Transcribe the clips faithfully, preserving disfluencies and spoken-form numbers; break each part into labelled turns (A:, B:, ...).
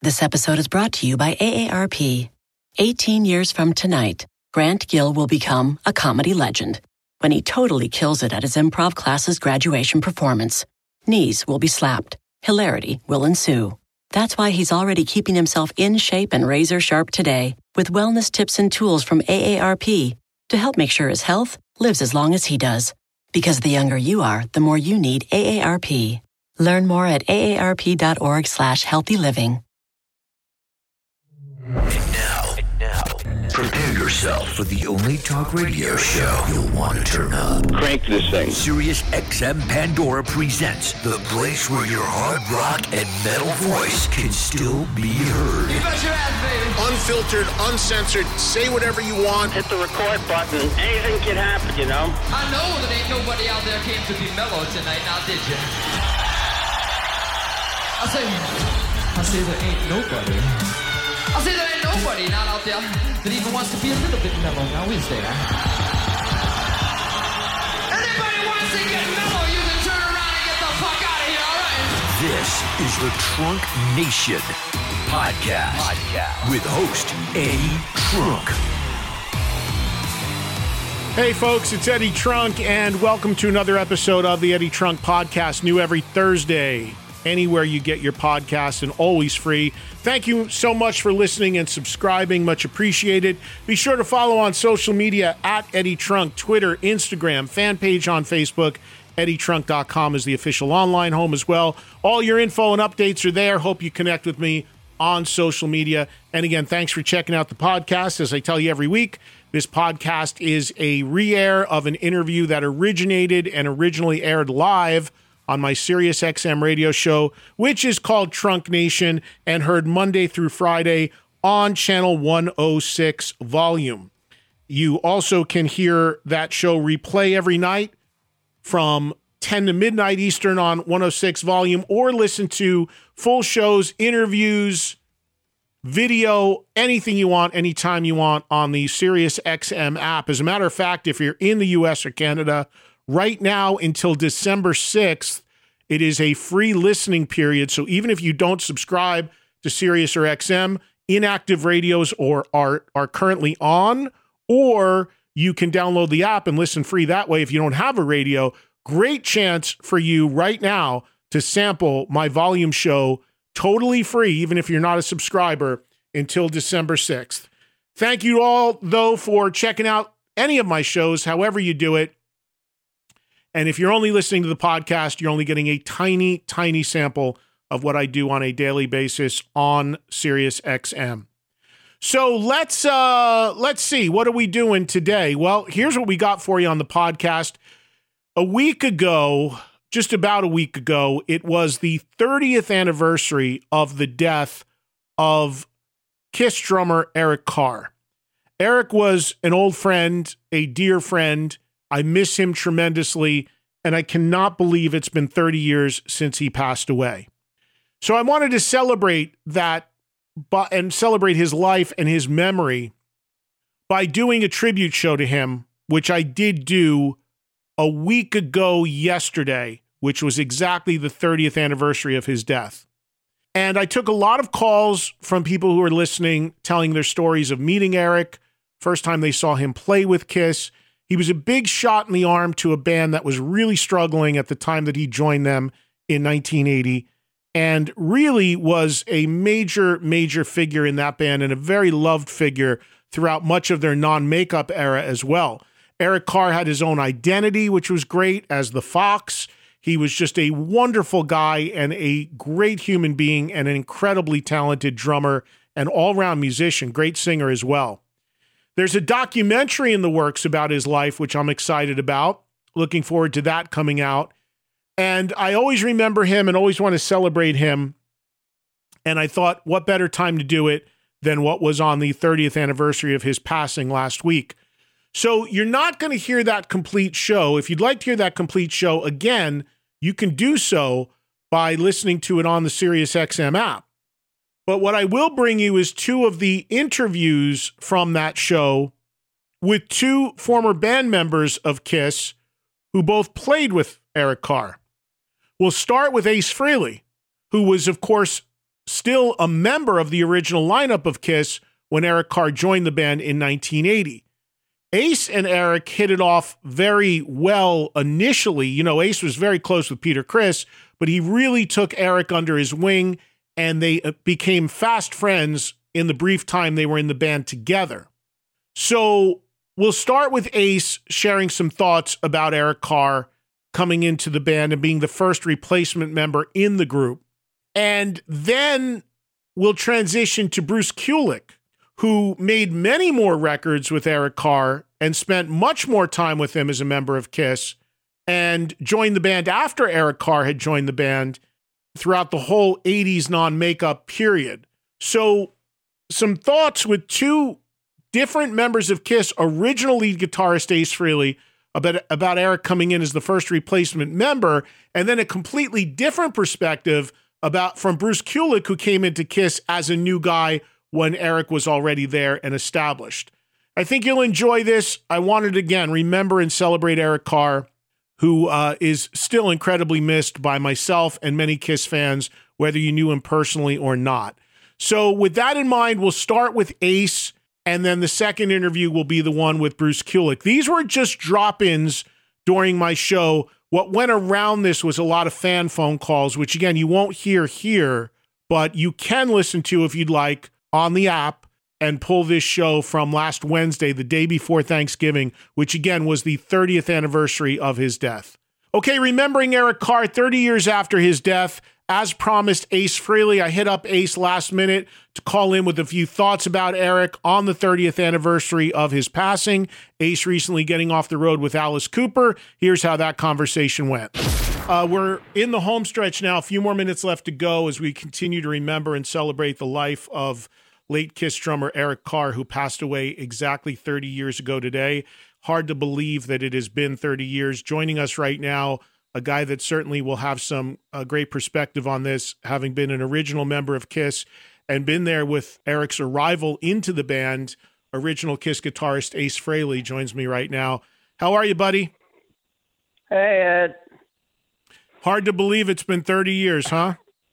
A: This episode is brought to you by A A R P. eighteen years from tonight, Grant Gill will become a comedy legend when he totally kills it at his improv class's graduation performance. Knees will be slapped. Hilarity will ensue. That's why he's already keeping himself in shape and razor sharp today with wellness tips and tools from A A R P to help make sure his health lives as long as he does. Because the younger you are, the more you need A A R P. Learn more at aarp.org slash healthy living.
B: And now, and now, prepare yourself for the only talk radio show you'll want to turn up.
C: Crank this thing.
B: Sirius X M Pandora presents the place where your hard rock and metal voice can still be heard.
D: You bet your ass, baby.
E: Unfiltered, uncensored, say whatever you want.
C: Hit the record button. Anything can happen, you know?
D: I know that ain't nobody out there came to be mellow tonight, now did you? I say, I say there ain't nobody. I say there ain't nobody not out there that even wants to be a little bit mellow, now is there? Anybody wants to get mellow, you can turn around and get the fuck out of here, all right?
B: This is the Trunk Nation podcast, podcast. with host Eddie Trunk.
F: Hey folks, it's Eddie Trunk, and welcome to another episode of the Eddie Trunk Podcast, new every Thursday, anywhere you get your podcasts, and always free. Thank you so much for listening and subscribing, much appreciated. Be sure to follow on social media at Eddie Trunk, Twitter, Instagram, fan page on Facebook. Eddie Trunk dot com is the official online home as well. All your info and updates are there. Hope you connect with me on social media. And again, thanks for checking out the podcast. As I tell you every week, this podcast is a re-air of an interview that originated and originally aired live on my Sirius X M radio show, which is called Trunk Nation and heard Monday through Friday on channel one oh six volume. You also can hear that show replay every night from ten to midnight Eastern on one oh six volume, or listen to full shows, interviews, video, anything you want, anytime you want on the Sirius X M app. As a matter of fact, if you're in the U S or Canada, right now until December sixth, it is a free listening period. So even if you don't subscribe to Sirius or X M, inactive radios or are, are currently on, or you can download the app and listen free that way if you don't have a radio. Great chance for you right now to sample my volume show totally free, even if you're not a subscriber, until December sixth. Thank you all, though, for checking out any of my shows, however you do it. And if you're only listening to the podcast, you're only getting a tiny, tiny sample of what I do on a daily basis on Sirius X M. So let's uh, let's see, what are we doing today? Well, here's what we got for you on the podcast. A week ago, just about a week ago, it was the thirtieth anniversary of the death of Kiss drummer Eric Carr. Eric was an old friend, a dear friend. I miss him tremendously, and I cannot believe it's been thirty years since he passed away. So I wanted to celebrate that but, and celebrate his life and his memory by doing a tribute show to him, which I did do a week ago yesterday, which was exactly the thirtieth anniversary of his death. And I took a lot of calls from people who were listening, telling their stories of meeting Eric, first time they saw him play with Kiss. He was a big shot in the arm to a band that was really struggling at the time that he joined them in nineteen eighty, and really was a major, major figure in that band and a very loved figure throughout much of their non-makeup era as well. Eric Carr had his own identity, which was great, as the Fox. He was just a wonderful guy and a great human being and an incredibly talented drummer and all-around musician, great singer as well. There's a documentary in the works about his life, which I'm excited about. Looking forward to that coming out. And I always remember him and always want to celebrate him. And I thought, what better time to do it than what was on the thirtieth anniversary of his passing last week. So you're not going to hear that complete show. If you'd like to hear that complete show again, you can do so by listening to it on the Sirius X M app. But what I will bring you is two of the interviews from that show with two former band members of Kiss who both played with Eric Carr. We'll start with Ace Frehley, who was, of course, still a member of the original lineup of Kiss when Eric Carr joined the band in nineteen eighty. Ace and Eric hit it off very well initially. You know, Ace was very close with Peter Criss, but he really took Eric under his wing, and they became fast friends in the brief time they were in the band together. So we'll start with Ace sharing some thoughts about Eric Carr coming into the band and being the first replacement member in the group. And then we'll transition to Bruce Kulick, who made many more records with Eric Carr and spent much more time with him as a member of Kiss, and joined the band after Eric Carr had joined the band throughout the whole eighties non-makeup period. So some thoughts with two different members of Kiss, original lead guitarist Ace Frehley, about, about Eric coming in as the first replacement member, and then a completely different perspective about from Bruce Kulick, who came into Kiss as a new guy when Eric was already there and established. I think you'll enjoy this. I wanted to, again, remember and celebrate Eric Carr, who uh, is still incredibly missed by myself and many Kiss fans, whether you knew him personally or not. So with that in mind, we'll start with Ace, and then the second interview will be the one with Bruce Kulick. These were just drop-ins during my show. What went around this was a lot of fan phone calls, which, again, you won't hear here, but you can listen to if you'd like on the app and pull this show from last Wednesday, the day before Thanksgiving, which, again, was the thirtieth anniversary of his death. Okay, remembering Eric Carr thirty years after his death, as promised, Ace Frehley. I hit up Ace last minute to call in with a few thoughts about Eric on the thirtieth anniversary of his passing. Ace recently getting off the road with Alice Cooper. Here's how that conversation went. Uh, we're in the home stretch now. A few more minutes left to go as we continue to remember and celebrate the life of late Kiss drummer Eric Carr, who passed away exactly thirty years ago today. Hard to believe that it has been thirty years. Joining us right now, a guy that certainly will have some uh, great perspective on this, having been an original member of Kiss and been there with Eric's arrival into the band. Original Kiss guitarist Ace Frehley joins me right now. How are you, buddy?
G: Hey, Ed.
F: Hard to believe it's been thirty years, huh?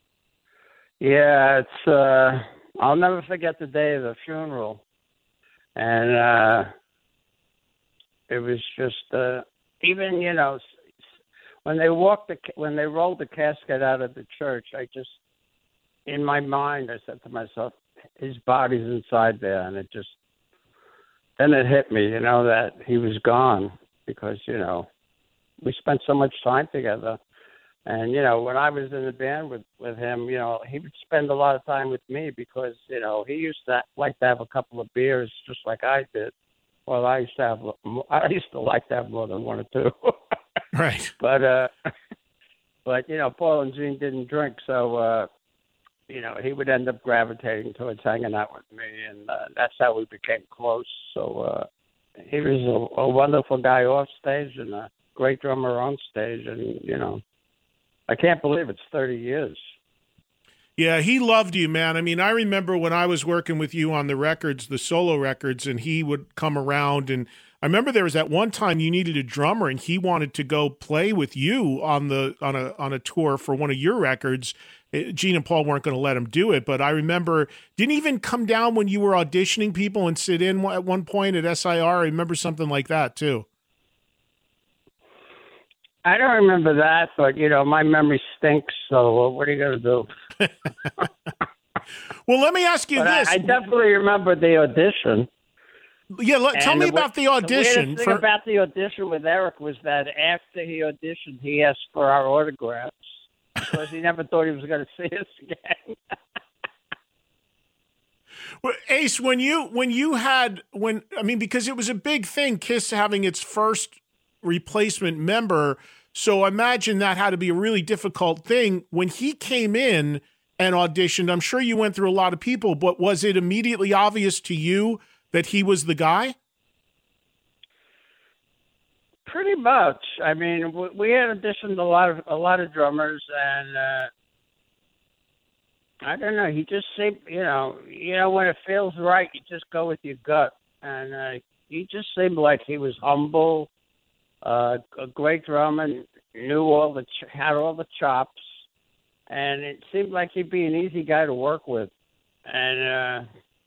G: Yeah, it's, uh, I'll never forget the day of the funeral. And uh, it was just, uh, even, you know, when they walked, the, when they rolled the casket out of the church, I just, in my mind, I said to myself, his body's inside there. And it just, then it hit me, you know, that he was gone because, you know, we spent so much time together. And, you know, when I was in the band with, with him, you know, he would spend a lot of time with me because, you know, he used to like to have a couple of beers just like I did. Well, I used to have, I used to like to have more than one or two.
F: Right.
G: But, uh, but, you know, Paul and Gene didn't drink. So, uh, you know, he would end up gravitating towards hanging out with me. And uh, that's how we became close. So uh, he was a, a wonderful guy off stage and a great drummer on stage. And, you know, I can't believe it's thirty years.
F: Yeah, he loved you, man. I mean, I remember when I was working with you on the records, the solo records, and he would come around. And I remember there was that one time you needed a drummer, and he wanted to go play with you on the on a on a tour for one of your records. Gene and Paul weren't going to let him do it, but I remember didn't even come down when you were auditioning people and sit in at one point at S I R. I remember something like that too.
G: I don't remember that, but, you know, my memory stinks, so what are you going to do?
F: Well, let me ask you
G: but
F: this.
G: I, I definitely remember the audition.
F: Yeah, let, tell me about the audition.
G: The weirdest thing about the audition with Eric was that after he auditioned, he asked for our autographs because he never thought he was going to see us again.
F: Well, Ace, when you when you had when I mean, because it was a big thing, Kiss having its first replacement member, so I imagine that had to be a really difficult thing. When he came in and auditioned, I'm sure you went through a lot of people, but was it immediately obvious to you that he was the guy?
G: Pretty much. I mean, we had auditioned a lot of a lot of drummers, and uh, I don't know. He just seemed, you know, you know, when it feels right, you just go with your gut, and uh, he just seemed like he was humble. Uh, a great drummer, knew all the ch- had all the chops, and it seemed like he'd be an easy guy to work with. And uh,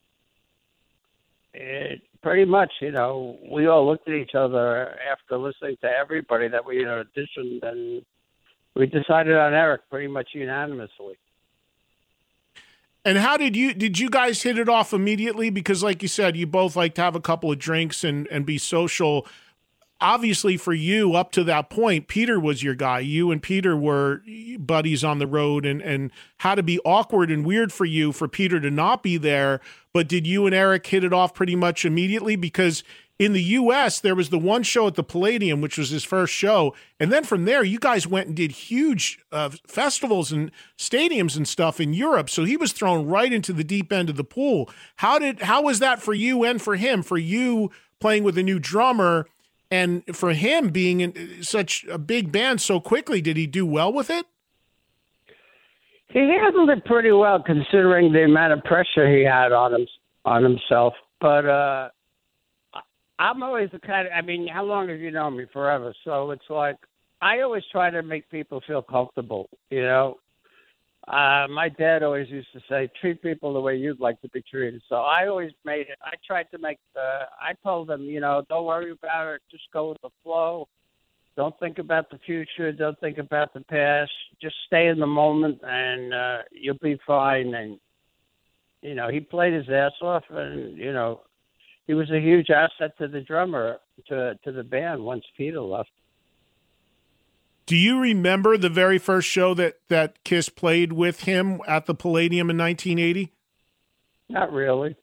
G: it pretty much, you know, we all looked at each other after listening to everybody that we had auditioned, and we decided on Eric pretty much unanimously.
F: And how did you did you guys hit it off immediately? Because like you said, you both like to have a couple of drinks and, and be social. Obviously for you, up to that point, Peter was your guy. You and Peter were buddies on the road, and, and had to be awkward and weird for you for Peter to not be there. But did you and Eric hit it off pretty much immediately? Because in the U S, there was the one show at the Palladium, which was his first show. And then from there, you guys went and did huge uh, festivals and stadiums and stuff in Europe. So he was thrown right into the deep end of the pool. How did how was that for you and for him? For you playing with a new drummer, and for him being in such a big band so quickly, did he do well with it?
G: He handled it pretty well, considering the amount of pressure he had on him on himself. But uh, I'm always the kind of, I mean, how long have you known me? Forever. So it's like, I always try to make people feel comfortable, you know. Uh, my dad always used to say, treat people the way you'd like to be treated. So I always made it, I tried to make, uh, I told them, you know, don't worry about it, just go with the flow. Don't think about the future, don't think about the past. Just stay in the moment, and uh, you'll be fine. And, you know, he played his ass off, and, you know, he was a huge asset to the drummer, to to the band once Peter left.
F: Do you remember the very first show that, that Kiss played with him at the Palladium in nineteen eighty?
G: Not really.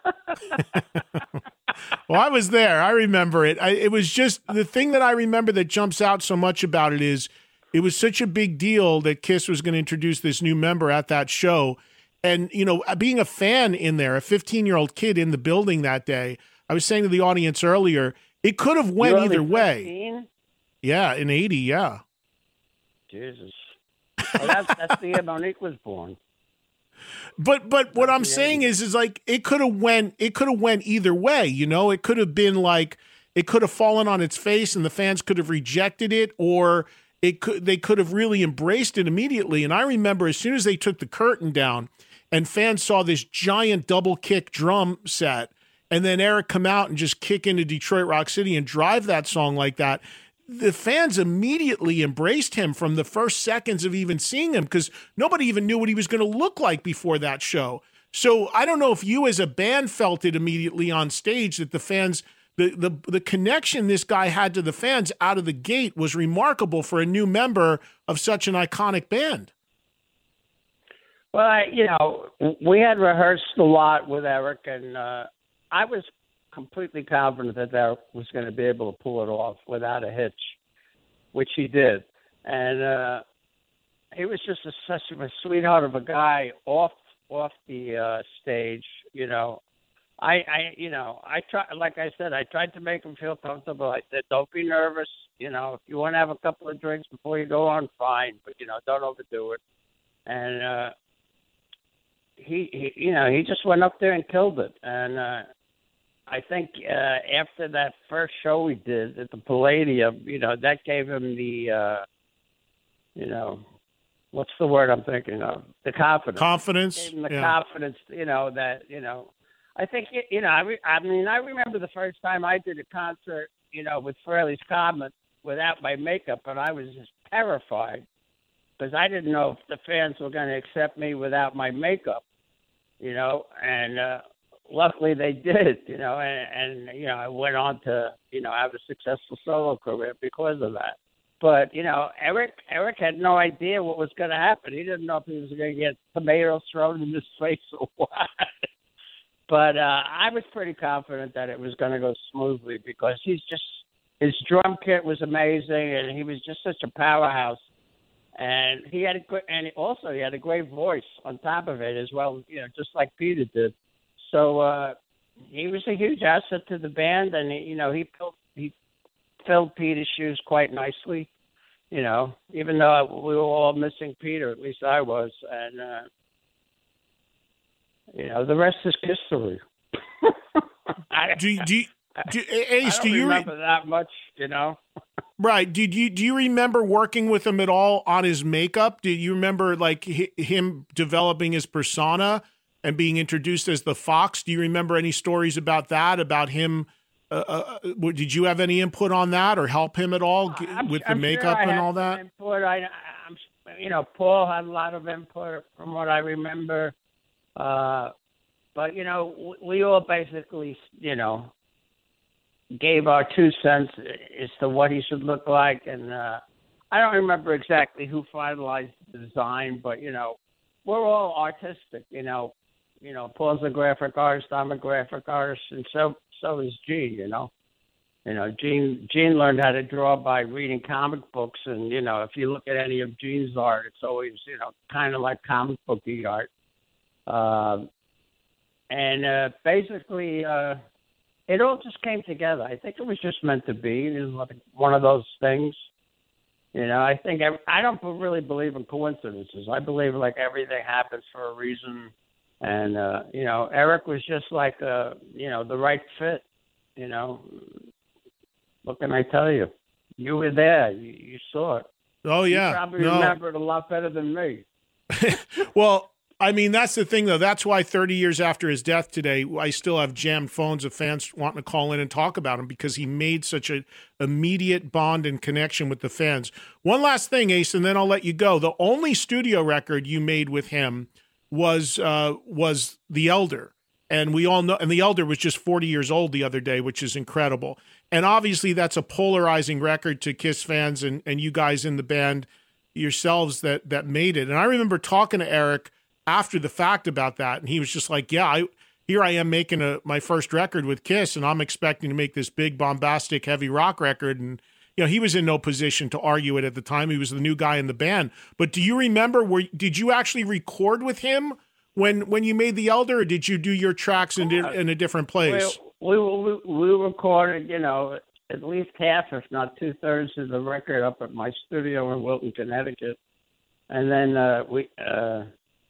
F: Well, I was there. I remember it. I, it was just the thing that I remember that jumps out so much about it is it was such a big deal that Kiss was going to introduce this new member at that show. And, you know, being a fan in there, a fifteen-year-old kid in the building that day, I was saying to the audience earlier, it could have went
G: You're
F: either
G: only
F: way.
G: fifteen?
F: Yeah, in eighty, yeah.
G: Jesus. Well, that's, that's the year Monique was born.
F: But but what I'm saying is is like it could have went it could have went either way, you know? It could have been like it could have fallen on its face and the fans could have rejected it, or it could they could have really embraced it immediately. And I remember as soon as they took the curtain down and fans saw this giant double kick drum set, and then Eric come out and just kick into Detroit Rock City and drive that song like that, the fans immediately embraced him from the first seconds of even seeing him, because nobody even knew what he was going to look like before that show. So I don't know if you as a band felt it immediately on stage that the fans, the, the, the connection this guy had to the fans out of the gate was remarkable for a new member of such an iconic band.
G: Well, I, you know, we had rehearsed a lot with Eric, and uh, I was completely confident that Eric was going to be able to pull it off without a hitch, which he did. And uh, he was just a, such a sweetheart of a guy off off the uh, stage. You know, I, I, you know, I try, like I said, I tried to make him feel comfortable. I said, don't be nervous. You know, if you want to have a couple of drinks before you go on, fine, but you know, don't overdo it. And uh, he, he, you know, he just went up there and killed it. And uh, I think uh, after that first show we did at the Palladium, you know, that gave him the, uh, you know, what's the word I'm thinking of? The confidence.
F: Confidence.
G: Gave him the
F: yeah.
G: confidence, you know, that, you know, I think, you know, I, re- I mean, I remember the first time I did a concert, you know, with Fraley's Comet without my makeup, and I was just terrified because I didn't know if the fans were going to accept me without my makeup, you know, and uh, luckily they did, you know, and, and, you know, I went on to, you know, have a successful solo career because of that. But, you know, Eric Eric had no idea what was going to happen. He didn't know if he was going to get tomatoes thrown in his face or what. But uh, I was pretty confident that it was going to go smoothly because he's just, his drum kit was amazing, and he was just such a powerhouse. And he had a good, and also he had a great voice on top of it as well, you know, just like Peter did. So uh, he was a huge asset to the band, and he, you know, he filled, he filled Peter's shoes quite nicely. You know, even though we were all missing Peter, at least I was, and uh, you know, the rest is history.
F: do, do, do, Ace,
G: I don't
F: do you
G: remember
F: re-
G: that much, you know?
F: Right. Did you do you remember working with him at all on his makeup? Do you remember like h- him developing his persona and being introduced as the Fox? Do you remember any stories about that? About him? Uh, uh, did you have any input on that or help him at all g-
G: I'm,
F: with the
G: I'm
F: makeup
G: sure
F: and all that?
G: Input. I, I'm, you know, Paul had a lot of input from what I remember. Uh, but you know, we all basically, you know, gave our two cents as to what he should look like, and uh, I don't remember exactly who finalized the design, but you know, we're all artistic. You know, you know, Paul's a graphic artist, I'm a graphic artist, and so so is Gene. You know, you know, Gene Gene learned how to draw by reading comic books, and you know, if you look at any of Gene's art, it's always you know kind of like comic booky art, uh, and uh, basically. Uh, It all just came together. I think it was just meant to be. It was like one of those things. You know, I think every, I don't really believe in coincidences. I believe like everything happens for a reason. And, uh, you know, Eric was just like, uh, you know, the right fit. You know, what can I tell you? You were there. You, you saw it.
F: Oh, yeah.
G: You probably
F: no.
G: remember it a lot better than me.
F: Well, I mean, that's the thing, though. That's why thirty years after his death today, I still have jammed phones of fans wanting to call in and talk about him because he made such an immediate bond and connection with the fans. One last thing, Ace, and then I'll let you go. The only studio record you made with him was uh, was The Elder. And we all know, and The Elder was just forty years old the other day, which is incredible. And obviously that's a polarizing record to Kiss fans and, and you guys in the band yourselves that that made it. And I remember talking to Eric after the fact about that, and he was just like, yeah, I, here I am making a, my first record with Kiss, and I'm expecting to make this big, bombastic, heavy rock record. And, you know, he was in no position to argue it at the time. He was the new guy in the band. But do you remember, were, did you actually record with him when when you made The Elder, or did you do your tracks in, in a different place?
G: We, we, we recorded, you know, at least half, if not two-thirds of the record up at my studio in Wilton, Connecticut. And then uh, we... Uh,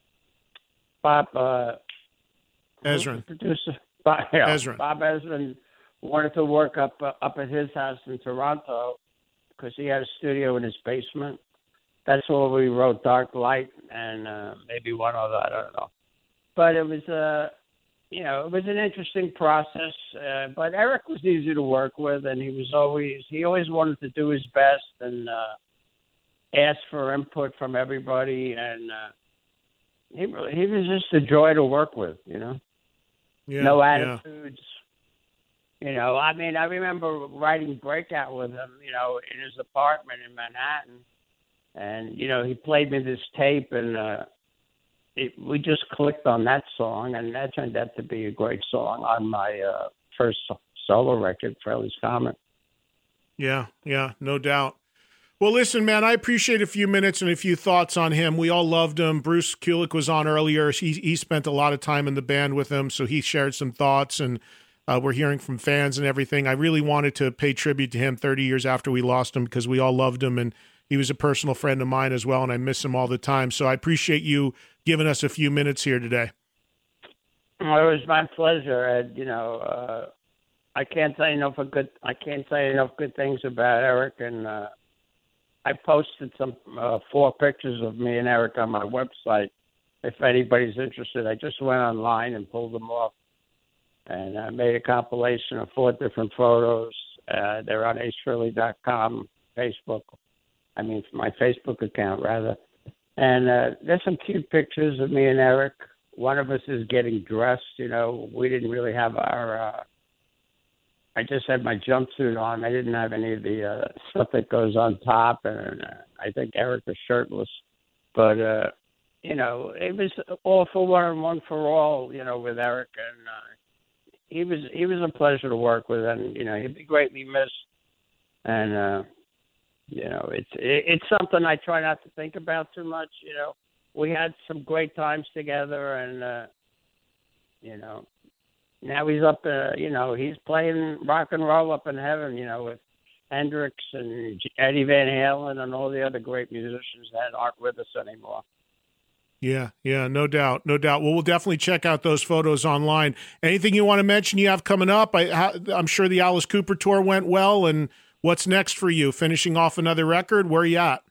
G: Bob uh,
F: Ezrin,
G: producer Bob, yeah,
F: Ezrin.
G: Bob Ezrin wanted to work up uh, up at his house in Toronto because he had a studio in his basement. That's where we wrote Dark Light and uh, maybe one other, I don't know. But it was uh, you know, it was an interesting process. Uh, but Eric was easy to work with, and he was always he always wanted to do his best and uh, ask for input from everybody and. Uh, He he was just a joy to work with, you know.
F: Yeah,
G: no attitudes. Yeah. You know, I mean, I remember writing Breakout with him, you know, in his apartment in Manhattan, and you know, he played me this tape, and uh, it, we just clicked on that song, and that turned out to be a great song on my uh, first solo record, Frehley's Comet.
F: Yeah, yeah, no doubt. Well, listen, man, I appreciate a few minutes and a few thoughts on him. We all loved him. Bruce Kulick was on earlier. He, he spent a lot of time in the band with him, so he shared some thoughts, and uh, we're hearing from fans and everything. I really wanted to pay tribute to him thirty years after we lost him because we all loved him, and he was a personal friend of mine as well, and I miss him all the time. So I appreciate you giving us a few minutes here today.
G: Well, it was my pleasure, Ed. You know, uh, I can't say enough of good. I can't say enough good things about Eric, and uh, I posted some uh, four pictures of me and Eric on my website. If anybody's interested, I just went online and pulled them off, and I made a compilation of four different photos. Uh, they're on ace frehley dot com, Facebook. I mean, my Facebook account rather. And uh, there's some cute pictures of me and Eric. One of us is getting dressed. You know, we didn't really have our. Uh, I just had my jumpsuit on. I didn't have any of the uh, stuff that goes on top, and uh, I think Eric was shirtless. But uh, you know, it was all for one and one for all. You know, with Eric, and uh, he was he was a pleasure to work with, and you know, he'd be greatly missed. And uh, you know, it's it, it's something I try not to think about too much. You know, we had some great times together, and uh, you know. Now he's up, uh, you know, he's playing rock and roll up in heaven, you know, with Hendrix and Eddie Van Halen and all the other great musicians that aren't with us anymore.
F: Yeah, yeah, no doubt, no doubt. Well, we'll definitely check out those photos online. Anything you want to mention you have coming up? I, I'm sure the Alice Cooper tour went well, and What's next for you? Finishing off another record? Where are you at?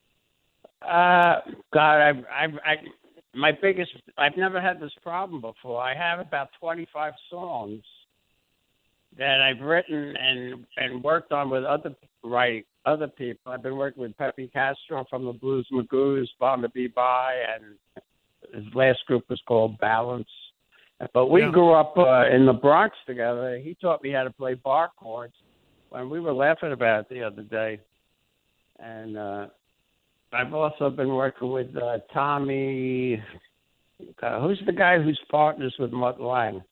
G: Uh, God, I, I, I, my biggest, I've never had this problem before. I have about twenty-five songs that I've written and and worked on with other right other people. I've been working with Pepe Castro from the Blues Magoos, Born to Be By, and his last group was called Balance. But we
F: Yeah.
G: grew up uh, in the Bronx together. He taught me how to play bar chords, and we were laughing about it the other day. And uh, I've also been working with uh, Tommy. Uh, who's the guy who's partners with Mutt Lang?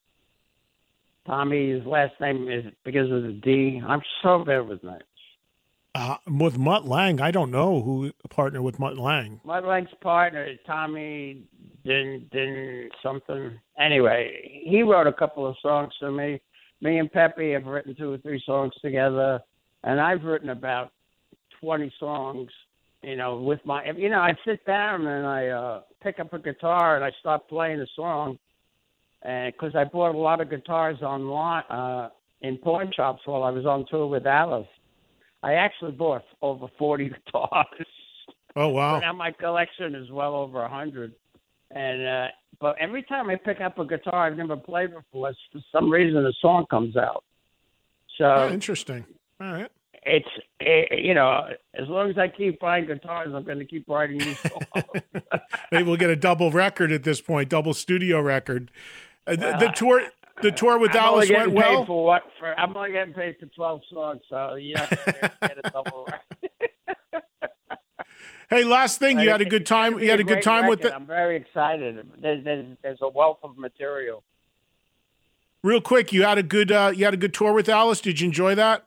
G: Tommy's last name is because of the D. I'm so bad with names.
F: Uh, with Mutt Lang, I don't know who partnered with Mutt Lang.
G: Mutt Lang's partner is Tommy Din Din something. Anyway, he wrote a couple of songs for me. Me and Pepe have written two or three songs together, and I've written about twenty songs. You know, with my, you know, I sit down and I uh, pick up a guitar and I start playing a song. And because I bought a lot of guitars online uh, in pawn shops while I was on tour with Alice, I actually bought over forty guitars.
F: Oh wow!
G: Now my collection is well over a hundred. And uh, but every time I pick up a guitar I've never played before, for some reason a song comes out. So
F: Oh, interesting. All right.
G: It's it, you know, as long as I keep buying guitars, I'm going to keep writing these songs.
F: Maybe we'll get a double record at this point, double studio record. Uh, the, the tour, the tour with
G: I'm
F: Alice
G: only
F: went
G: getting paid
F: well.
G: for what? For I'm only getting paid for twelve songs, so you have to get a double record.
F: Hey, last thing, you had a good time. You had a good time with
G: it.
F: it.
G: I'm very excited. There's, there's, there's a wealth of material.
F: Real quick, you had a good uh, you had a good tour with Alice. Did you enjoy that?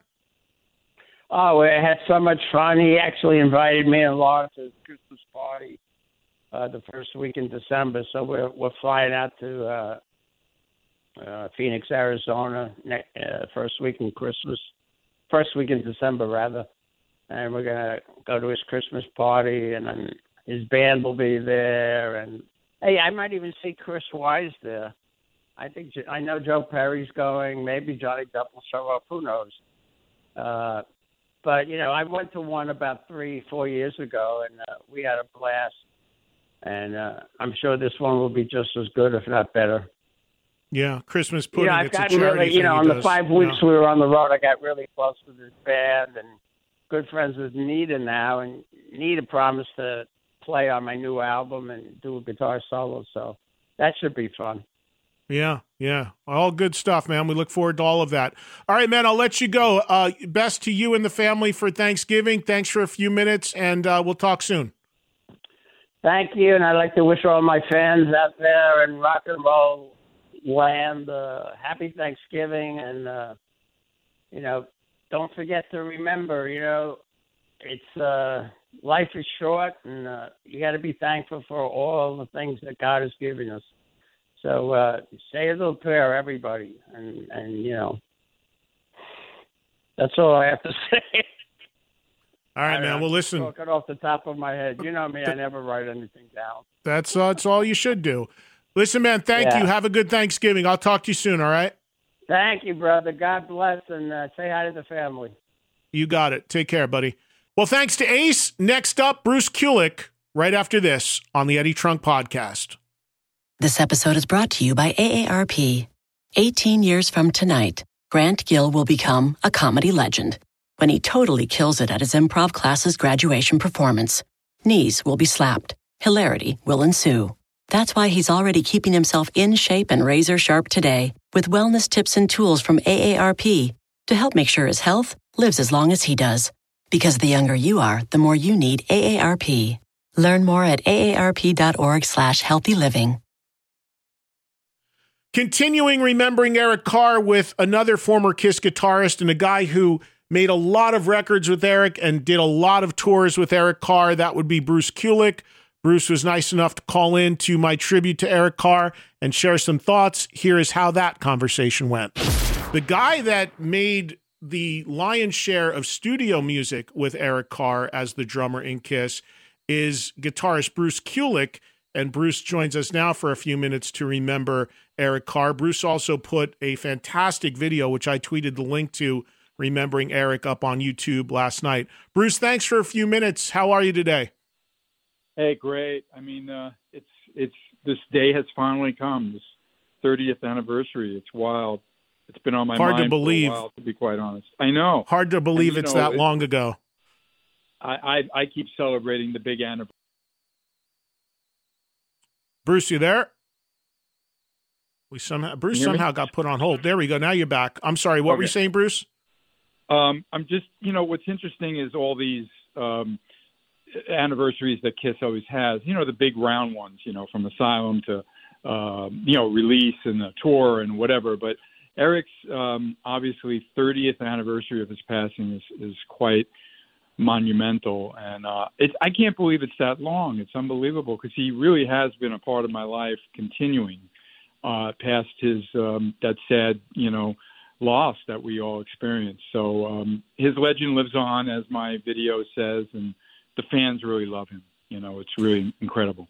G: Oh, we had so much fun. He actually invited me and Laura to his Christmas party uh, the first week in December. So we're we're flying out to uh, uh, Phoenix, Arizona, ne- uh, first week in Christmas, first week in December rather, and we're gonna go to his Christmas party, and then his band will be there, and hey, I might even see Chris Wise there. I think I know Joe Perry's going. Maybe Johnny Depp will show up. Who knows? Uh, But, you know, I went to one about three, four years ago, and uh, we had a blast. And uh, I'm sure this one will be just as good, if not better.
F: Yeah, Christmas pudding.
G: Yeah, I've
F: it's a
G: gotten
F: charity
G: really, you
F: thing
G: know,
F: he
G: in the
F: does.
G: five weeks
F: Yeah.
G: we were on the road, I got really close to this band and good friends with Nita now. And Nita promised to play on my new album and do a guitar solo. So that should be fun.
F: Yeah, yeah. All good stuff, man. We look forward to all of that. All right, man, I'll let you go. Uh, best to you and the family for Thanksgiving. Thanks for a few minutes, and uh, we'll talk soon.
G: Thank you, and I'd like to wish all my fans out there in rock and roll land uh, happy Thanksgiving, and, uh, you know, don't forget to remember, you know, it's uh, life is short, and uh, you got to be thankful for all the things that God has given us. So uh, say a little prayer, everybody, and, and, you know, that's all I have to say.
F: All right, man. Well, listen.
G: Talking off the top of my head. You know me, I never write anything down.
F: That's, uh, that's all you should do. Listen, man, thank
G: Yeah.
F: you. Have a good Thanksgiving. I'll talk to you soon, all right?
G: Thank you, brother. God bless, and uh, say hi to the family.
F: You got it. Take care, buddy. Well, thanks to Ace. Next up, Bruce Kulick, right after this on the Eddie Trunk Podcast.
A: This episode is brought to you by A A R P. eighteen years from tonight, Grant Gill will become a comedy legend when he totally kills it at his improv class's graduation performance. Knees will be slapped. Hilarity will ensue. That's why he's already keeping himself in shape and razor sharp today with wellness tips and tools from A A R P to help make sure his health lives as long as he does. Because the younger you are, the more you need A A R P. Learn more at aarp.org slash healthy living.
F: Continuing remembering Eric Carr with another former Kiss guitarist and a guy who made a lot of records with Eric and did a lot of tours with Eric Carr. That would be Bruce Kulick. Bruce was nice enough to call in to my tribute to Eric Carr and share some thoughts. Here is how that conversation went. The guy that made the lion's share of studio music with Eric Carr as the drummer in Kiss is guitarist Bruce Kulick. And Bruce joins us now for a few minutes to remember Eric Carr. Bruce also put a fantastic video, which I tweeted the link to Remembering Eric up on YouTube last night. Bruce, thanks for a few minutes. How are you today?
H: Hey, great. I mean, uh, it's it's this day has finally come. This thirtieth anniversary. It's wild. It's been on my
F: Hard
H: mind
F: to believe.
H: for a while, to be quite honest. I know.
F: Hard to believe
H: and,
F: it's
H: know,
F: that
H: it,
F: long ago.
H: I, I I keep celebrating the big anniversary.
F: Bruce, you there? We somehow Bruce somehow me? got put on hold. There we go. Now you're back. I'm sorry. What okay. were you saying, Bruce?
H: Um, I'm just, you know, what's interesting is all these um, anniversaries that Kiss always has. You know, the big round ones. You know, from Asylum to uh, you know Release and the tour and whatever. But Eric's um, obviously thirtieth anniversary of his passing is is quite monumental, and uh, it's I can't believe it's that long. It's unbelievable because he really has been a part of my life, continuing uh, past his um, that sad, you know, loss that we all experienced. So um, his legend lives on, as my video says, and the fans really love him. You know, it's really incredible.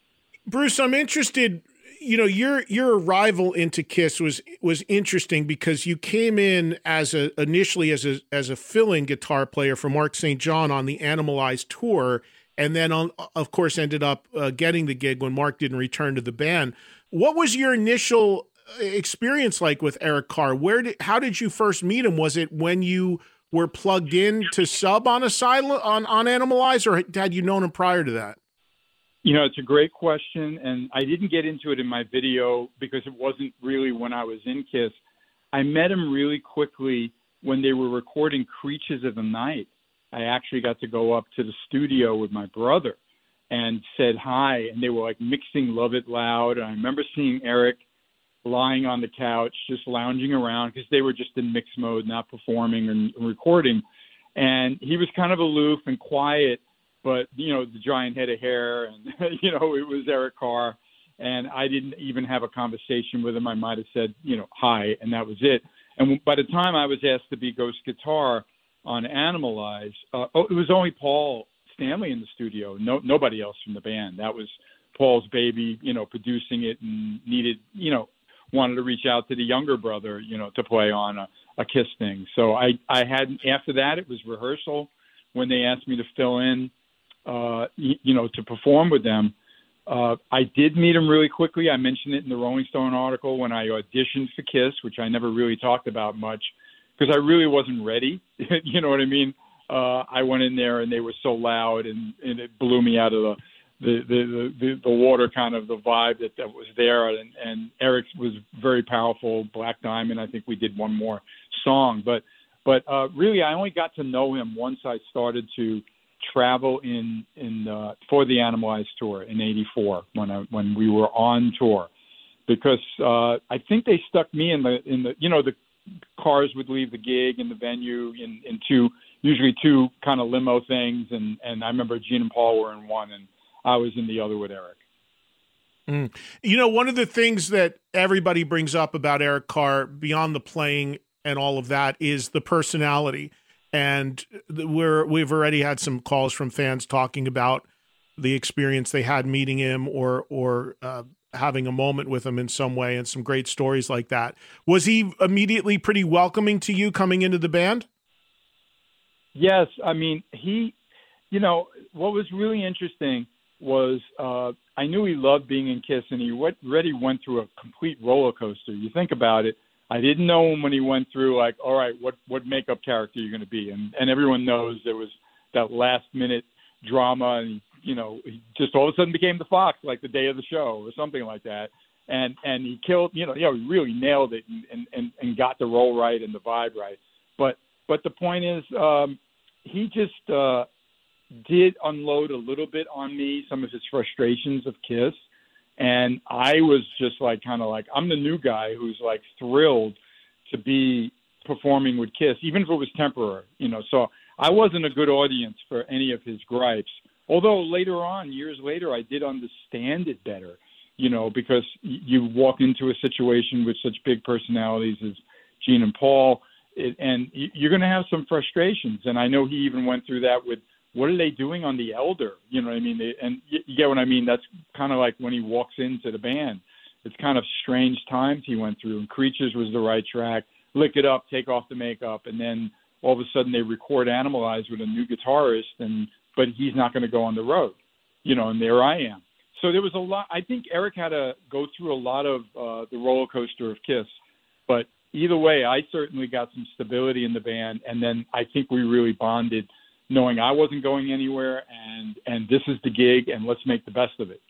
F: Bruce, I'm interested. You know, your your arrival into Kiss was was interesting because you came in as a initially as a as a fill-in guitar player for Mark Saint John on the Animalized tour, and then on, of course ended up uh, getting the gig when Mark didn't return to the band. What was your initial experience like with Eric Carr? Where did how did you first meet him? Was it when you were plugged in to sub on Asylum on on Animalized, or had you known him prior to that?
H: You know, it's a great question, and I didn't get into it in my video because it wasn't really when I was in Kiss. I met him really quickly when they were recording Creatures of the Night. I actually got to go up to the studio with my brother and said hi, and they were like mixing Love It Loud. And I remember seeing Eric lying on the couch, just lounging around because they were just in mix mode, not performing and recording. And he was kind of aloof and quiet, but, you know, the giant head of hair and, you know, it was Eric Carr. And I didn't even have a conversation with him. I might have said, you know, hi, and that was it. And by the time I was asked to be ghost guitar on Animalize, uh, oh, it was only Paul Stanley in the studio, no nobody else from the band. That was Paul's baby, you know, producing it, and needed, you know, wanted to reach out to the younger brother, you know, to play on a, a Kiss thing. So I, I had, after that, it was rehearsal when they asked me to fill in. Uh, you, you know, to perform with them. Uh, I did meet him really quickly. I mentioned it in the Rolling Stone article when I auditioned for Kiss, which I never really talked about much because I really wasn't ready. You know what I mean? Uh, I went in there and they were so loud, and, and it blew me out of the the, the, the, the water, kind of the vibe that, that was there. And, and Eric was very powerful. Black Diamond, I think we did one more song. But, but uh, really, I only got to know him once I started to travel in in uh, for the Animalized tour in eighty-four when I, when we were on tour, because uh, I think they stuck me in the in the you know the cars would leave the gig in the venue in, in two usually two kind of limo things, and and I remember Gene and Paul were in one and I was in the other with Eric.
F: Mm. You know, one of the things that everybody brings up about Eric Carr beyond the playing and all of that is the personality. And we're, we've already had some calls from fans talking about the experience they had meeting him or or uh, having a moment with him in some way, and some great stories like that. Was he immediately pretty welcoming to you coming into the band?
H: Yes. I mean, he, you know, what was really interesting was uh, I knew he loved being in Kiss, and he went, already went through a complete roller coaster. You think about it. I didn't know him when he went through, like, all right, what, what makeup character you're going to be. And, and everyone knows there was that last minute drama, and, you know, he just all of a sudden became the Fox, like the day of the show or something like that. And, and he killed, you know, yeah, he really nailed it and, and, and got the role right and the vibe right. But, but the point is, um, he just uh, did unload a little bit on me, some of his frustrations of Kiss. And I was just like, kind of like, I'm the new guy who's like thrilled to be performing with Kiss, even if it was temporary, you know. So I wasn't a good audience for any of his gripes. Although later on, years later, I did understand it better, you know, because you walk into a situation with such big personalities as Gene and Paul, it, and you're going to have some frustrations. And I know he even went through that with, what are they doing on The Elder? You know what I mean? They, and you, you get what I mean? That's kind of like when he walks into the band. It's kind of strange times he went through, and Creatures was the right track. lick it up, take off the makeup, and then all of a sudden they record Animalize with a new guitarist, and but he's not going to go on the road, you know, and there I am. So there was a lot. I think Eric had to go through a lot of uh, the roller coaster of Kiss, but either way, I certainly got some stability in the band, and then I think we really bonded, knowing I wasn't going anywhere, and and this is the gig, and let's make the best of it.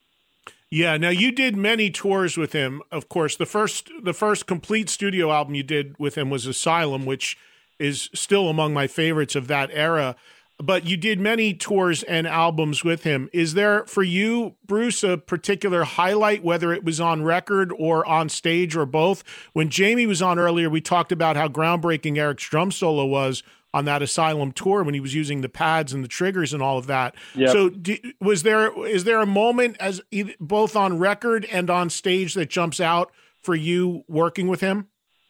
F: Yeah. Now you did many tours with him. Of course, the first the first complete studio album you did with him was Asylum, which is still among my favorites of that era. But you did many tours and albums with him. Is there, for you, Bruce, a particular highlight, whether it was on record or on stage or both? When Jamie was on earlier, we talked about how groundbreaking Eric's drum solo was on that Asylum tour when he was using the pads and the triggers and all of that. Yep. So do, was there is there a moment, as either, both on record and on stage, that jumps out for you working with him?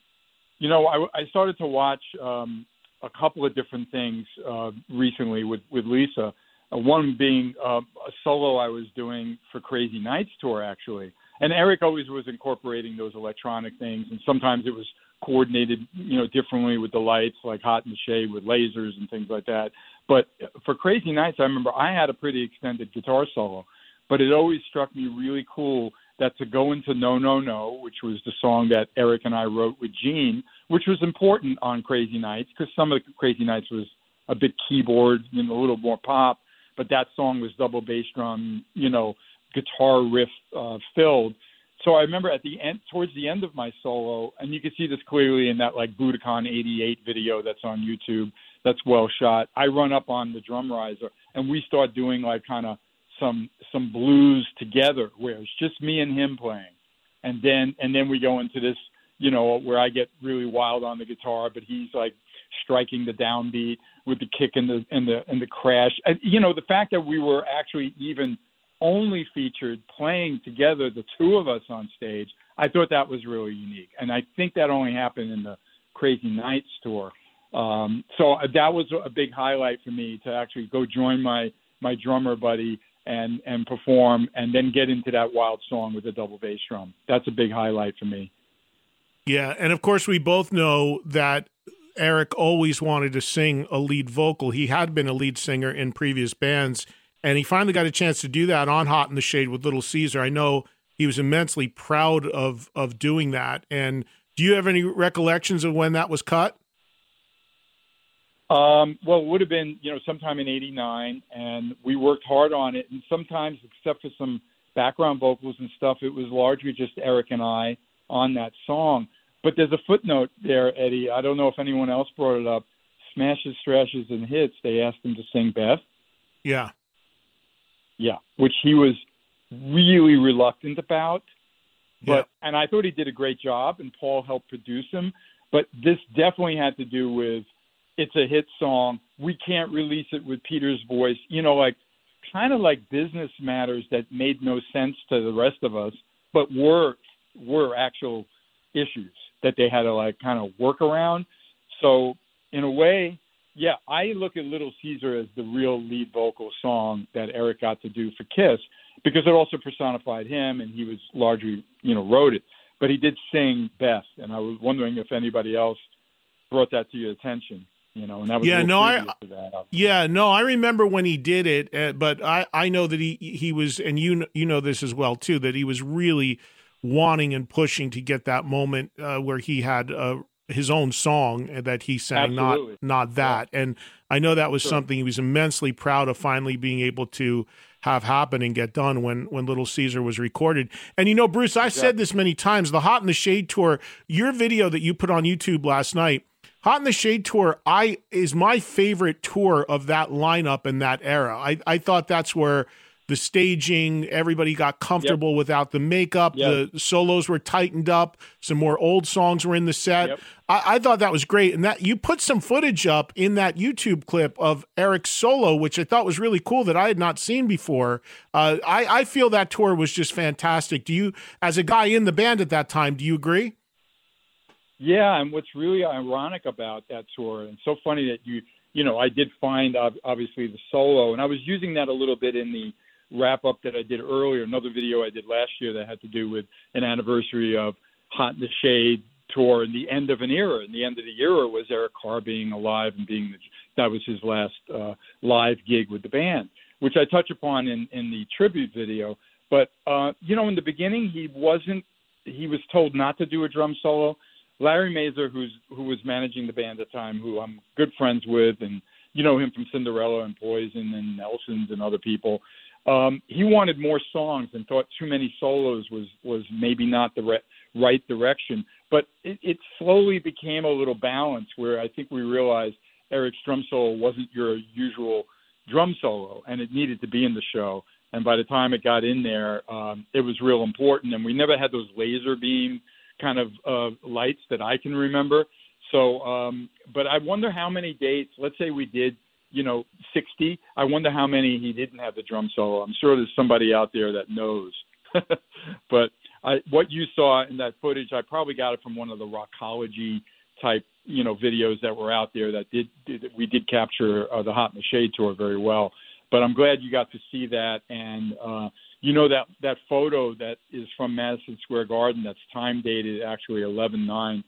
H: You know, I, I started to watch um, – a couple of different things uh, recently with, with Lisa. Uh, one being uh, a solo I was doing for Crazy Nights tour, actually. And Eric always was incorporating those electronic things, and sometimes it was coordinated, you know, differently with the lights, like Hot in the Shade with lasers and things like that. But for Crazy Nights, I remember I had a pretty extended guitar solo, but it always struck me really cool that to go into No, No, No, which was the song that Eric and I wrote with Gene, which was important on Crazy Nights, because some of the Crazy Nights was a bit keyboard, you know, a little more pop, but that song was double bass drum, you know, guitar riff uh, filled. So I remember at the end, towards the end of my solo, and you can see this clearly in that like Budokan eighty-eight video that's on YouTube, that's well shot. I run up on the drum riser and we start doing like kind of some some blues together, where it's just me and him playing, and then and then we go into this, you know, where I get really wild on the guitar, but he's like striking the downbeat with the kick and the and the and the crash. And, you know, the fact that we were actually even only featured playing together, the two of us on stage, I thought that was really unique, and I think that only happened in the Crazy Nights tour. Um, so that was a big highlight for me, to actually go join my my drummer buddy and and perform, and then get into that wild song with the double bass drum. That's a big highlight for me.
F: Yeah, and of course we both know that Eric always wanted to sing a lead vocal. He had been a lead singer in previous bands, and he finally got a chance to do that on Hot in the Shade with Little Caesar. I know he was immensely proud of of doing that. And do you have any recollections of when that was cut?
H: Um, well, it would have been, you know, sometime in eighty-nine, and we worked hard on it. And sometimes, except for some background vocals and stuff, it was largely just Eric and I on that song. But there's a footnote there, Eddie. I don't know if anyone else brought it up. Smashes, Thrashes, and Hits, they asked him to sing Beth.
F: Yeah.
H: Yeah, which he was really reluctant about. But
F: yeah.
H: And I thought he did a great job, and Paul helped produce him. But this definitely had to do with, it's a hit song, we can't release it with Peter's voice, you know, like kind of like business matters that made no sense to the rest of us, but were were actual issues that they had to like kind of work around. So in a way, yeah, I look at Little Caesar as the real lead vocal song that Eric got to do for Kiss, because it also personified him, and he was largely, you know, wrote it. But he did sing Beth, and I was wondering if anybody else brought that to your attention. You know, and that was
F: yeah, no, I,
H: that,
F: yeah, no, I remember when he did it, uh, but I, I know that he, he was, and you, you know this as well too, that he was really wanting and pushing to get that moment uh, where he had uh, his own song that he sang,
H: Absolutely.
F: not, not that. Yeah. And I know that was
H: sure.
F: something he was immensely proud of finally being able to have happen and get done when, when Little Caesar was recorded. And, you know, Bruce, I
H: exactly.
F: said this many times, the Hot in the Shade tour, your video that you put on YouTube last night, Hot in the Shade tour, I is my favorite tour of that lineup in that era. I, I thought that's where the staging, everybody got comfortable yep. without the makeup, yep. the solos were tightened up, some more old songs were in the set. Yep. I, I thought that was great. And that you put some footage up in that YouTube clip of Eric's solo, which I thought was really cool that I had not seen before. Uh, I, I feel that tour was just fantastic. Do you, as a guy in the band at that time, do you agree?
H: Yeah, and what's really ironic about that tour, and so funny that you, you know, I did find obviously the solo, and I was using that a little bit in the wrap up that I did earlier, another video I did last year that had to do with an anniversary of Hot in the Shade tour and the end of an era. And the end of the era was Eric Carr being alive and being the, that was his last uh, live gig with the band, which I touch upon in, in the tribute video. But, uh, you know, in the beginning, he wasn't, he was told not to do a drum solo. Larry Mazer, who's, who was managing the band at the time, who I'm good friends with, and you know him from Cinderella and Poison and Nelson's and other people, um, he wanted more songs and thought too many solos was, was maybe not the re- right direction. But it, it slowly became a little balance where I think we realized Eric's drum solo wasn't your usual drum solo, and it needed to be in the show. And by the time it got in there, um, it was real important. And we never had those laser beam kind of uh, lights that I can remember. So, um, but I wonder how many dates, let's say we did, you know, sixty. I wonder how many he didn't have the drum solo. I'm sure there's somebody out there that knows. But I, what you saw in that footage, I probably got it from one of the Rockology type, you know, videos that were out there that did, did we did capture uh, the Hot in the Shade tour very well. But I'm glad you got to see that. And, uh, you know, that, that photo that is from Madison Square Garden that's time dated actually eleven nine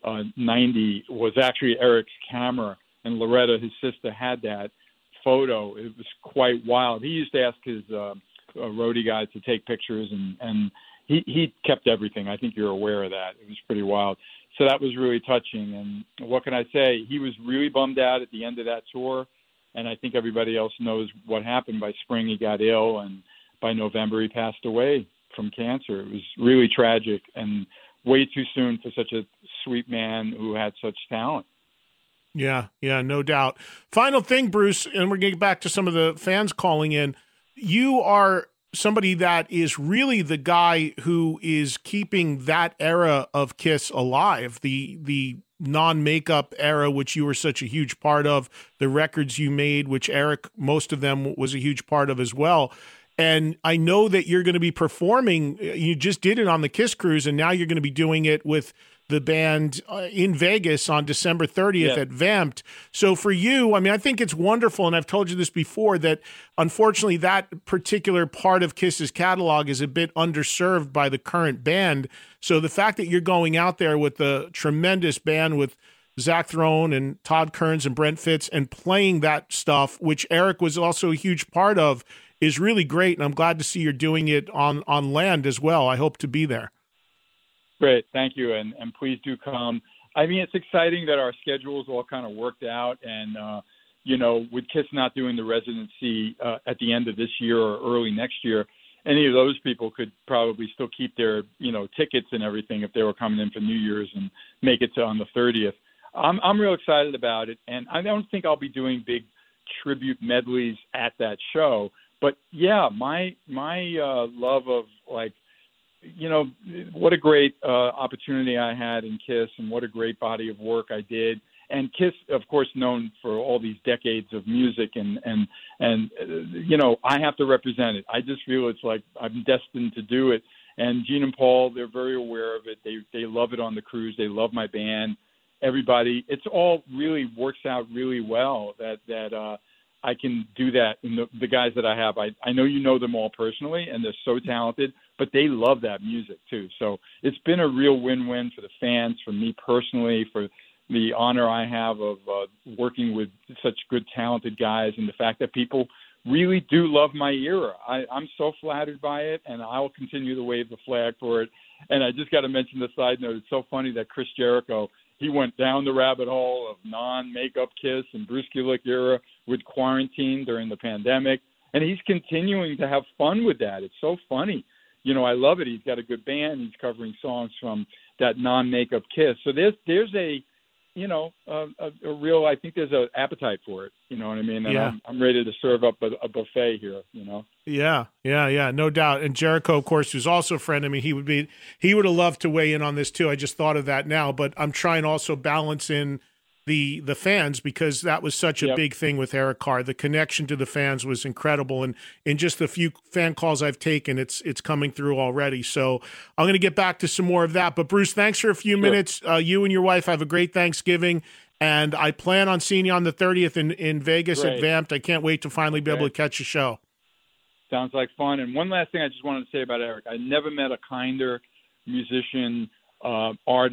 H: ninety was actually Eric's camera. And Loretta, his sister, had that photo. It was quite wild. He used to ask his uh, uh, roadie guys to take pictures, and, and he, he kept everything. I think you're aware of that. It was pretty wild. So that was really touching. And what can I say? He was really bummed out at the end of that tour. And I think everybody else knows what happened. By spring, he got ill, and by November, he passed away from cancer. It was really tragic and way too soon for such a sweet man who had such talent.
F: Yeah, yeah, no doubt. Final thing, Bruce, and we're going to get back to some of the fans calling in. You are somebody that is really the guy who is keeping that era of Kiss alive, the the non-makeup era, which you were such a huge part of, the records you made, which Eric, most of them, was a huge part of as well. And I know that you're going to be performing. You just did it on the Kiss Cruise, and now you're going to be doing it with the band uh, in Vegas on December thirtieth yeah. at Vamped. So for you, I mean, I think it's wonderful, and I've told you this before, that unfortunately that particular part of Kiss's catalog is a bit underserved by the current band. So the fact that you're going out there with the tremendous band with Zach Throne and Todd Kearns and Brent Fitz and playing that stuff, which Eric was also a huge part of, is really great. And I'm glad to see you're doing it on, on land as well. I hope to be there.
H: Great. Thank you. And, and please do come. I mean, it's exciting that our schedules all kind of worked out. And, uh, you know, with Kiss not doing the residency uh, at the end of this year or early next year, any of those people could probably still keep their, you know, tickets and everything if they were coming in for New Year's and make it to on the thirtieth. I'm, I'm real excited about it. And I don't think I'll be doing big tribute medleys at that show. But, yeah, my, my uh, love of, like, you know, what a great uh, opportunity I had in Kiss, and what a great body of work I did. And Kiss, of course, known for all these decades of music, and, and, and uh, you know, I have to represent it. I just feel it's like I'm destined to do it. And Gene and Paul, they're very aware of it. They they love it on the cruise. They love my band. Everybody, it's all really works out really well that, that uh, I can do that. And the, the guys that I have, I, I know you know them all personally, and they're so talented, but they love that music too. So it's been a real win-win for the fans, for me personally, for the honor I have of uh, working with such good, talented guys, and the fact that people really do love my era. I, I'm so flattered by it, and I will continue to wave the flag for it. And I just got to mention the side note. It's so funny that Chris Jericho, he went down the rabbit hole of non-makeup Kiss and Bruce Kulick era with Quarantine during the pandemic, and he's continuing to have fun with that. It's so funny. You know, I love it. He's got a good band. He's covering songs from that non-makeup Kiss. So there's there's a, you know, a, a, a real, I think there's an appetite for it. You know what I mean? And
F: yeah.
H: I'm, I'm ready to serve up a, a buffet here, you know?
F: Yeah, yeah, yeah, no doubt. And Jericho, of course, who's also a friend. I mean, he would be, he would have loved to weigh in on this too. I just thought of that now, but I'm trying also balance in the the fans, because that was such a yep. big thing with Eric Carr. The connection to the fans was incredible, and in just the few fan calls I've taken, it's it's coming through already. So I'm going to get back to some more of that. But Bruce, thanks for a few sure. minutes. Uh, you and your wife have a great Thanksgiving, and I plan on seeing you on the thirtieth in, in Vegas great. at Vamped. I can't wait to finally be great. able to catch a show.
H: Sounds like fun. And one last thing I just wanted to say about Eric. I never met a kinder musician, Uh, artist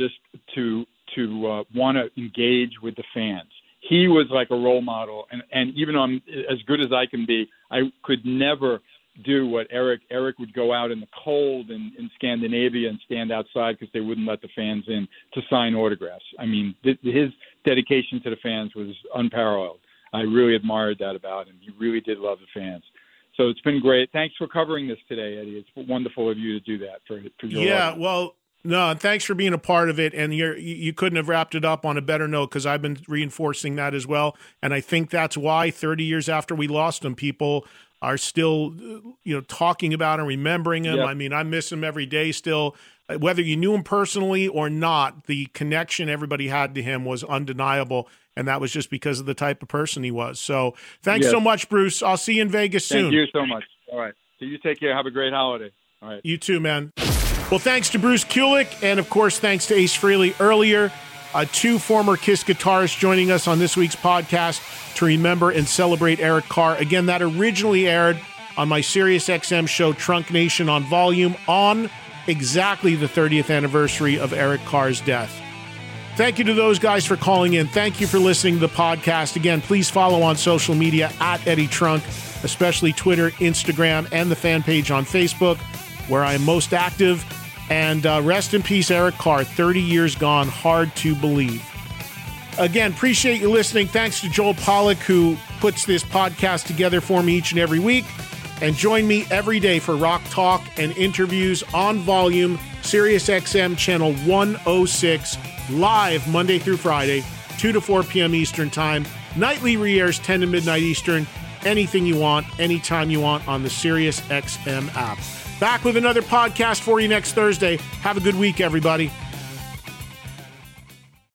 H: to to uh, want to engage with the fans. He was like a role model, and, and even on as good as I can be, I could never do what Eric. Eric would go out in the cold in, in Scandinavia and stand outside because they wouldn't let the fans in to sign autographs. I mean, th- his dedication to the fans was unparalleled. I really admired that about him. He really did love the fans. So it's been great. Thanks for covering this today, Eddie. It's wonderful of you to do that for, for your
F: Yeah,
H: audience.
F: well, no, thanks for being a part of it. And you're, you couldn't have wrapped it up on a better note, because I've been reinforcing that as well. And I think that's why thirty years after we lost him, people are still, you know, talking about and remembering him.
H: Yep.
F: I mean, I miss him every day still. Whether you knew him personally or not, the connection everybody had to him was undeniable. And that was just because of the type of person he was. So thanks
H: Yes.
F: so much, Bruce. I'll see you in Vegas soon.
H: Thank you so much. All right. So you take care. Have a great holiday. All right.
F: You too, man. Well, thanks to Bruce Kulick, and of course, thanks to Ace Frehley earlier. Uh, two former KISS guitarists joining us on this week's podcast to remember and celebrate Eric Carr. Again, that originally aired on my Sirius X M show Trunk Nation on Volume on exactly the thirtieth anniversary of Eric Carr's death. Thank you to those guys for calling in. Thank you for listening to the podcast. Again, please follow on social media at Eddie Trunk, especially Twitter, Instagram, and the fan page on Facebook, where I am most active. And uh, rest in peace, Eric Carr, thirty years gone, hard to believe. Again, appreciate you listening. Thanks to Joel Pollack, who puts this podcast together for me each and every week. And join me every day for Rock Talk and interviews on Volume, Sirius X M channel one oh six, live Monday through Friday, two to four p.m. Eastern Time. Nightly re-airs ten to midnight Eastern. Anything you want, anytime you want on the Sirius X M app. Back with another podcast for you next Thursday. Have a good week, everybody.